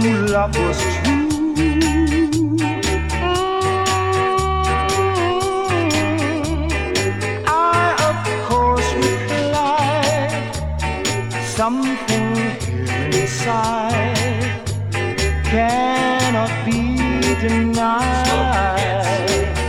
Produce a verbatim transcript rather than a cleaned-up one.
love was true. I, of course, replied, something here inside cannot be denied.